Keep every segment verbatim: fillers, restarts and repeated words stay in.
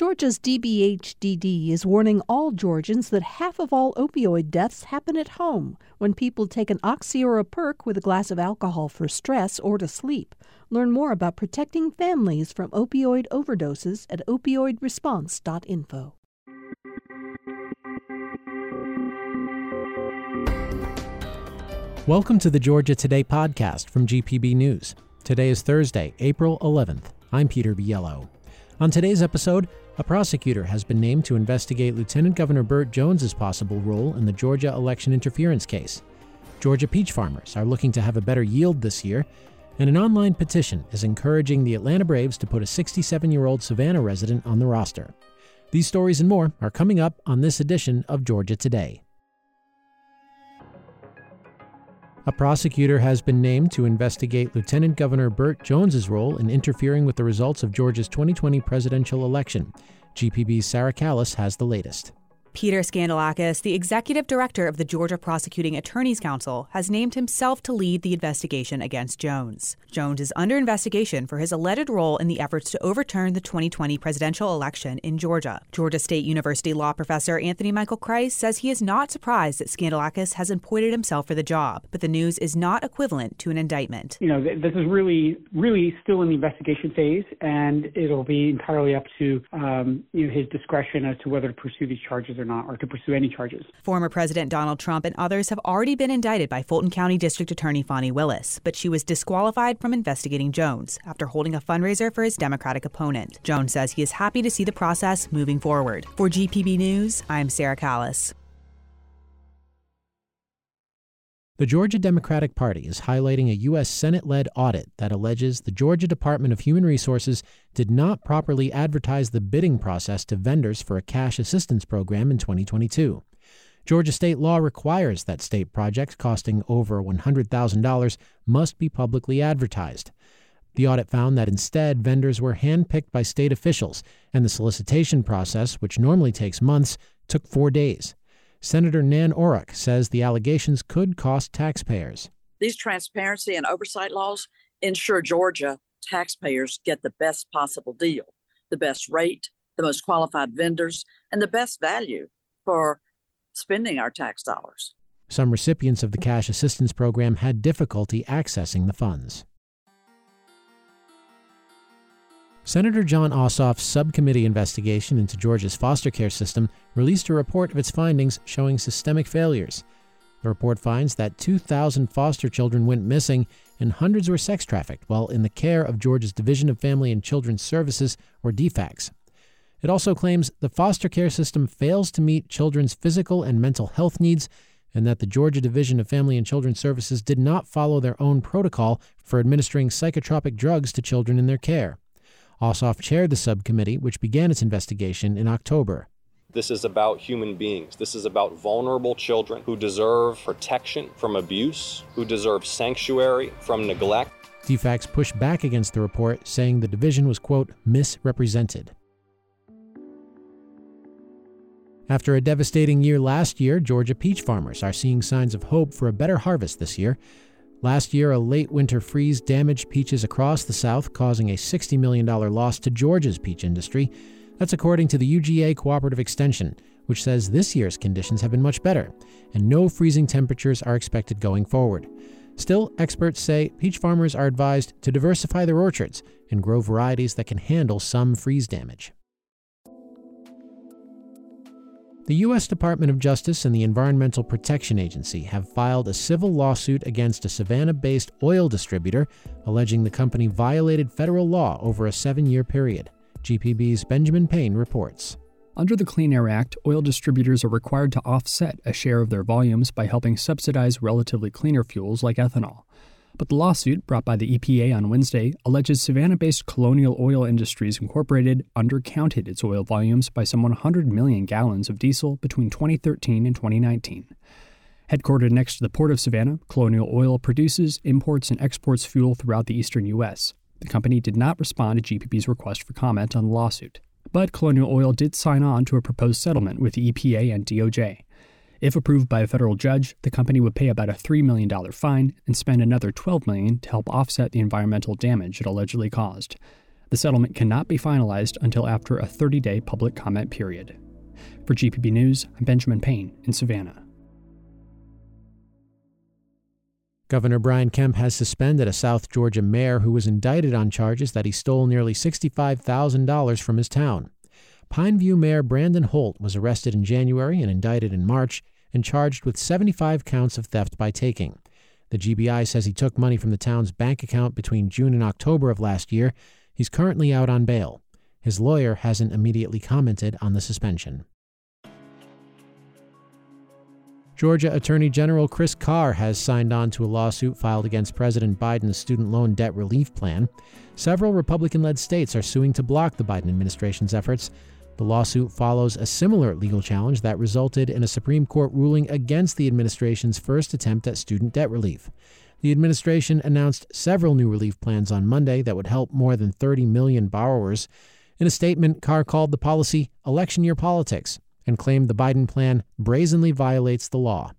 Georgia's D B H D D is warning all Georgians that half of all opioid deaths happen at home when people take an Oxy or a Perk with a glass of alcohol for stress or to sleep. Learn more about protecting families from opioid overdoses at opioid response dot info. Welcome to the Georgia Today podcast from G P B News. Today is Thursday, April eleventh. I'm Peter Biello. On today's episode, a prosecutor has been named to investigate Lieutenant Governor Burt Jones's possible role in the Georgia election interference case. Georgia peach farmers are looking to have a better yield this year, and an online petition is encouraging the Atlanta Braves to put a sixty-seven-year-old Savannah resident on the roster. These stories and more are coming up on this edition of Georgia Today. A prosecutor has been named to investigate Lieutenant Governor Burt Jones's role in interfering with the results of Georgia's twenty twenty presidential election. G P B's Sarah Callis has the latest. Peter Skandalakis, the executive director of the Georgia Prosecuting Attorneys Council, has named himself to lead the investigation against Jones. Jones is under investigation for his alleged role in the efforts to overturn the twenty twenty presidential election in Georgia. Georgia State University law professor Anthony Michael Kreis says he is not surprised that Skandalakis has appointed himself for the job, but the news is not equivalent to an indictment. You know, this is really, really still in the investigation phase, and it'll be entirely up to um, you know, his discretion as to whether to pursue these charges or not, or to pursue any charges. Former President Donald Trump and others have already been indicted by Fulton County District Attorney Fani Willis, but she was disqualified from investigating Jones after holding a fundraiser for his Democratic opponent. Jones says he is happy to see the process moving forward. For G P B News, I'm Sarah Callis. The Georgia Democratic Party is highlighting a U S Senate-led audit that alleges the Georgia Department of Human Resources did not properly advertise the bidding process to vendors for a cash assistance program in twenty twenty-two. Georgia state law requires that state projects costing over one hundred thousand dollars must be publicly advertised. The audit found that instead, vendors were handpicked by state officials, and the solicitation process, which normally takes months, took four days. Senator Nan Orrock says the allegations could cost taxpayers. These transparency and oversight laws ensure Georgia taxpayers get the best possible deal, the best rate, the most qualified vendors, and the best value for spending our tax dollars. Some recipients of the cash assistance program had difficulty accessing the funds. Senator Jon Ossoff's subcommittee investigation into Georgia's foster care system released a report of its findings showing systemic failures. The report finds that two thousand foster children went missing and hundreds were sex trafficked while in the care of Georgia's Division of Family and Children's Services, or D FACS. It also claims the foster care system fails to meet children's physical and mental health needs, and that the Georgia Division of Family and Children's Services did not follow their own protocol for administering psychotropic drugs to children in their care. Ossoff chaired the subcommittee, which began its investigation in October. This is about human beings. This is about vulnerable children who deserve protection from abuse, who deserve sanctuary from neglect. D FACS pushed back against the report, saying the division was, quote, misrepresented. After a devastating year last year, Georgia peach farmers are seeing signs of hope for a better harvest this year. Last year, a late winter freeze damaged peaches across the South, causing a sixty million dollars loss to Georgia's peach industry. That's according to the U G A Cooperative Extension, which says this year's conditions have been much better, and no freezing temperatures are expected going forward. Still, experts say peach farmers are advised to diversify their orchards and grow varieties that can handle some freeze damage. The U S Department of Justice and the Environmental Protection Agency have filed a civil lawsuit against a Savannah-based oil distributor, alleging the company violated federal law over a seven-year period. G P B's Benjamin Payne reports. Under the Clean Air Act, oil distributors are required to offset a share of their volumes by helping subsidize relatively cleaner fuels like ethanol. But the lawsuit, brought by the E P A on Wednesday, alleges Savannah-based Colonial Oil Industries Incorporated undercounted its oil volumes by some one hundred million gallons of diesel between twenty thirteen and twenty nineteen. Headquartered next to the Port of Savannah, Colonial Oil produces, imports, and exports fuel throughout the eastern U S. The company did not respond to G P B's request for comment on the lawsuit. But Colonial Oil did sign on to a proposed settlement with the E P A and D O J. If approved by a federal judge, the company would pay about a three million dollars fine and spend another twelve million dollars to help offset the environmental damage it allegedly caused. The settlement cannot be finalized until after a thirty-day public comment period. For G P B News, I'm Benjamin Payne in Savannah. Governor Brian Kemp has suspended a South Georgia mayor who was indicted on charges that he stole nearly sixty-five thousand dollars from his town. Pineview Mayor Brandon Holt was arrested in January and indicted in March and charged with seventy-five counts of theft by taking. The G B I says he took money from the town's bank account between June and October of last year. He's currently out on bail. His lawyer hasn't immediately commented on the suspension. Georgia Attorney General Chris Carr has signed on to a lawsuit filed against President Biden's student loan debt relief plan. Several Republican-led states are suing to block the Biden administration's efforts. The lawsuit follows a similar legal challenge that resulted in a Supreme Court ruling against the administration's first attempt at student debt relief. The administration announced several new relief plans on Monday that would help more than thirty million borrowers. In a statement, Carr called the policy election year politics and claimed the Biden plan brazenly violates the law.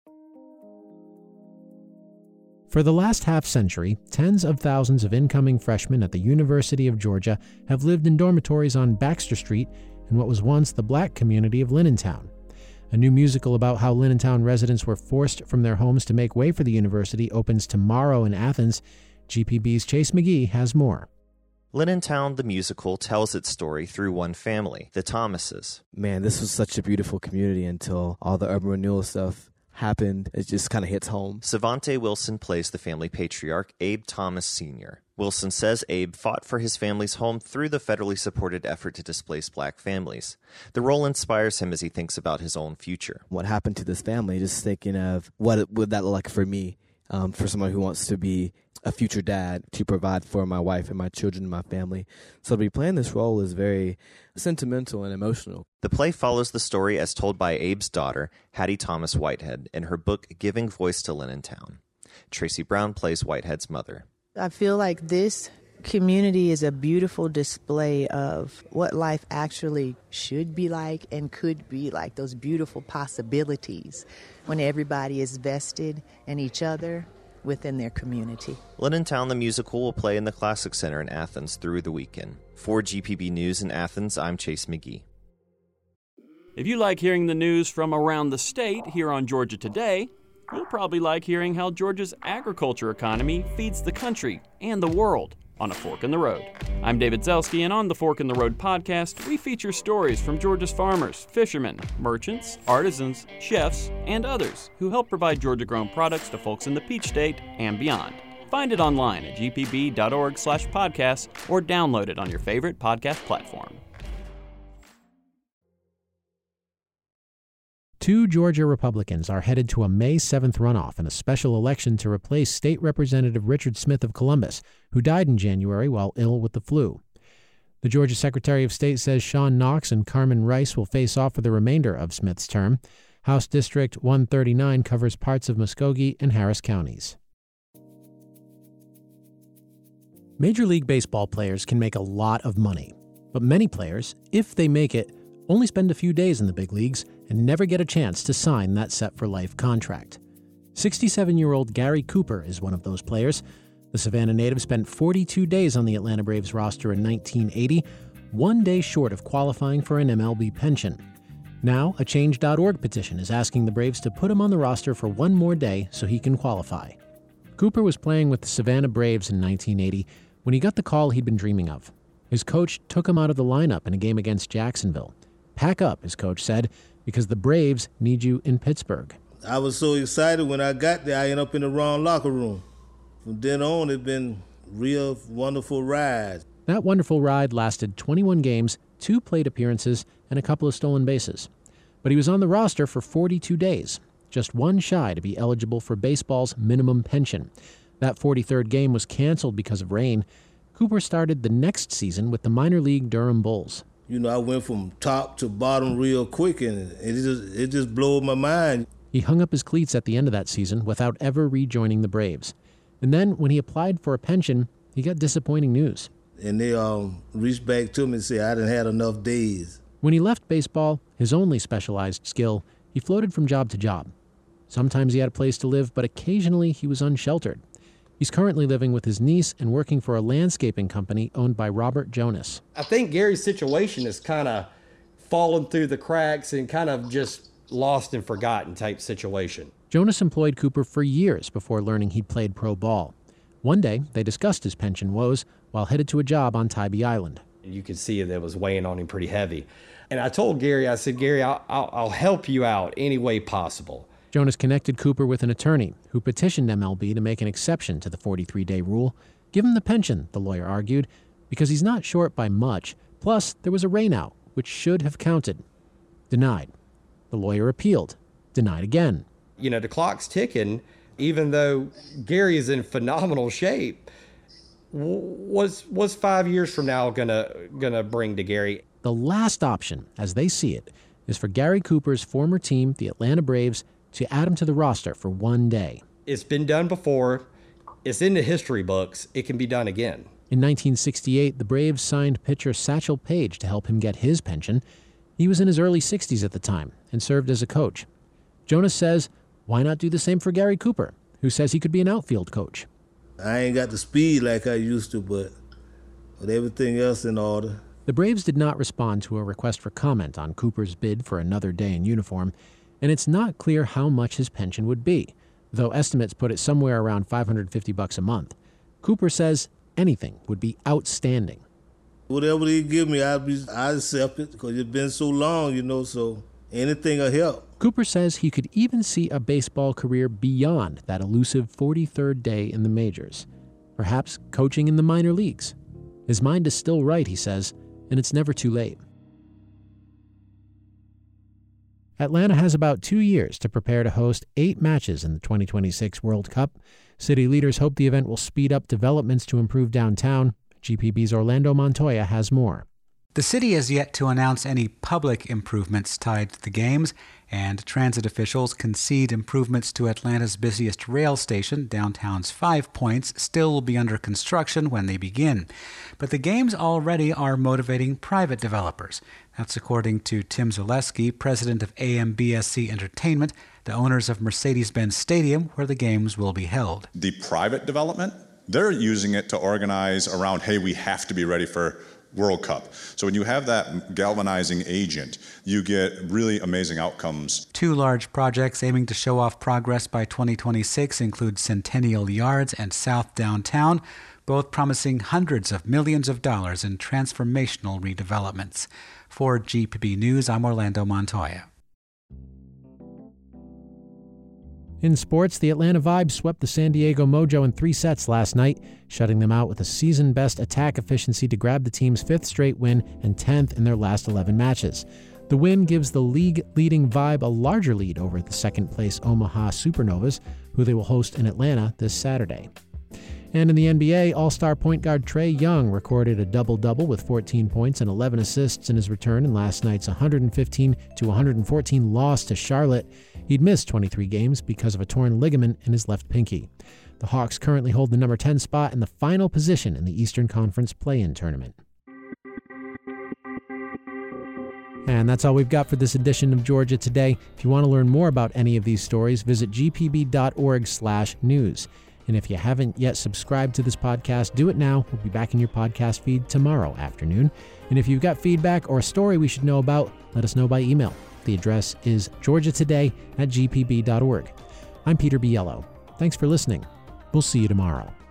For the last half-century, tens of thousands of incoming freshmen at the University of Georgia have lived in dormitories on Baxter Street in what was once the black community of Linnentown. A new musical about how Linnentown residents were forced from their homes to make way for the university opens tomorrow in Athens. G P B's Chase McGee has more. Linnentown, the musical, tells its story through one family, the Thomases. Man, this was such a beautiful community until all the urban renewal stuff happened. It just kind of hits home. Savante Wilson plays the family patriarch, Abe Thomas Senior Wilson says Abe fought for his family's home through the federally supported effort to displace black families. The role inspires him as he thinks about his own future. What happened to this family, just thinking of what would that look like for me, um, for someone who wants to be a future dad, to provide for my wife and my children and my family. So to be playing this role is very sentimental and emotional. The play follows the story as told by Abe's daughter, Hattie Thomas Whitehead, in her book Giving Voice to Linnentown. Tracy Brown plays Whitehead's mother. I feel like this community is a beautiful display of what life actually should be like and could be like, those beautiful possibilities when everybody is vested in each other within their community. Linnentown the musical will play in the Classic Center in Athens through the weekend. For G P B News in Athens, I'm Chase McGee. If you like hearing the news from around the state here on Georgia Today, you'll probably like hearing how Georgia's agriculture economy feeds the country and the world on A Fork in the Road. I'm David Zelski, and on the Fork in the Road podcast, we feature stories from Georgia's farmers, fishermen, merchants, artisans, chefs, and others who help provide Georgia-grown products to folks in the Peach State and beyond. Find it online at g p b dot org slash podcast or download it on your favorite podcast platform. Two Georgia Republicans are headed to a May seventh runoff in a special election to replace State Representative Richard Smith of Columbus, who died in January while ill with the flu. The Georgia Secretary of State says Sean Knox and Carmen Rice will face off for the remainder of Smith's term. House District one thirty-nine covers parts of Muskogee and Harris counties. Major League Baseball players can make a lot of money, but many players, if they make it, only spend a few days in the big leagues and never get a chance to sign that set-for-life contract. sixty-seven-year-old Gary Cooper is one of those players. The Savannah native spent forty-two days on the Atlanta Braves roster in nineteen eighty, one day short of qualifying for an M L B pension. Now, a change dot org petition is asking the Braves to put him on the roster for one more day so he can qualify. Cooper was playing with the Savannah Braves in nineteen eighty when he got the call he'd been dreaming of. His coach took him out of the lineup in a game against Jacksonville. Pack up, his coach said, because the Braves need you in Pittsburgh. I was so excited when I got there, I ended up in the wrong locker room. From then on, it's been real wonderful ride. That wonderful ride lasted twenty-one games, two plate appearances, and a couple of stolen bases. But he was on the roster for forty-two days, just one shy to be eligible for baseball's minimum pension. That forty-third game was canceled because of rain. Cooper started the next season with the minor league Durham Bulls. You know, I went from top to bottom real quick, and it just it just blew my mind. He hung up his cleats at the end of that season without ever rejoining the Braves. And then, when he applied for a pension, he got disappointing news. And they um, reached back to me and said I didn't had enough days. When he left baseball, his only specialized skill, he floated from job to job. Sometimes he had a place to live, but occasionally he was unsheltered. He's currently living with his niece and working for a landscaping company owned by Robert Jonas. I think Gary's situation is kind of fallen through the cracks and kind of just lost and forgotten type situation. Jonas employed Cooper for years before learning he'd played pro ball. One day, they discussed his pension woes while headed to a job on Tybee Island. You could see that it was weighing on him pretty heavy. And I told Gary, I said, Gary, I'll, I'll, I'll help you out any way possible. Jonas connected Cooper with an attorney who petitioned M L B to make an exception to the forty-three day rule. Give him the pension, the lawyer argued, because he's not short by much. Plus, there was a rainout, which should have counted. Denied. The lawyer appealed. Denied again. You know, the clock's ticking, even though Gary is in phenomenal shape. Was was five years from now gonna gonna bring to Gary? The last option, as they see it, is for Gary Cooper's former team, the Atlanta Braves, to add him to the roster for one day. It's been done before. It's in the history books. It can be done again. In nineteen sixty-eight, the Braves signed pitcher Satchel Paige to help him get his pension. He was in his early sixties at the time and served as a coach. Jonas says, why not do the same for Gary Cooper, who says he could be an outfield coach? I ain't got the speed like I used to, but with everything else in order. The Braves did not respond to a request for comment on Cooper's bid for another day in uniform, and it's not clear how much his pension would be, though estimates put it somewhere around five hundred fifty bucks a month. Cooper says anything would be outstanding. Whatever they give me, I'd be, I'd accept it because it's been so long, you know, so anything will help. Cooper says he could even see a baseball career beyond that elusive forty-third day in the majors, perhaps coaching in the minor leagues. His mind is still right, he says, and it's never too late. Atlanta has about two years to prepare to host eight matches in the twenty twenty-six World Cup. City leaders hope the event will speed up developments to improve downtown. G P B's Orlando Montoya has more. The city has yet to announce any public improvements tied to the games, and transit officials concede improvements to Atlanta's busiest rail station, downtown's Five Points, still will be under construction when they begin. But the games already are motivating private developers. That's according to Tim Zaleski, president of A M B S C Entertainment, the owners of Mercedes-Benz Stadium, where the games will be held. The private development, they're using it to organize around, hey, we have to be ready for World Cup. So when you have that galvanizing agent, you get really amazing outcomes. Two large projects aiming to show off progress by twenty twenty-six include Centennial Yards and South Downtown, both promising hundreds of millions of dollars in transformational redevelopments. For G P B News, I'm Orlando Montoya. In sports, the Atlanta Vibe swept the San Diego Mojo in three sets last night, shutting them out with a season-best attack efficiency to grab the team's fifth straight win and tenth in their last eleven matches. The win gives the league-leading Vibe a larger lead over the second-place Omaha Supernovas, who they will host in Atlanta this Saturday. And in the N B A, All-Star point guard Trae Young recorded a double-double with fourteen points and eleven assists in his return in last night's one fifteen to one fourteen loss to Charlotte. He'd missed twenty-three games because of a torn ligament in his left pinky. The Hawks currently hold the number ten spot and the final position in the Eastern Conference play-in tournament. And that's all we've got for this edition of Georgia Today. If you want to learn more about any of these stories, visit g p b dot org slash news. And if you haven't yet subscribed to this podcast, do it now. We'll be back in your podcast feed tomorrow afternoon. And if you've got feedback or a story we should know about, let us know by email. The address is georgia today at g p b dot org. I'm Peter Biello. Thanks for listening. We'll see you tomorrow.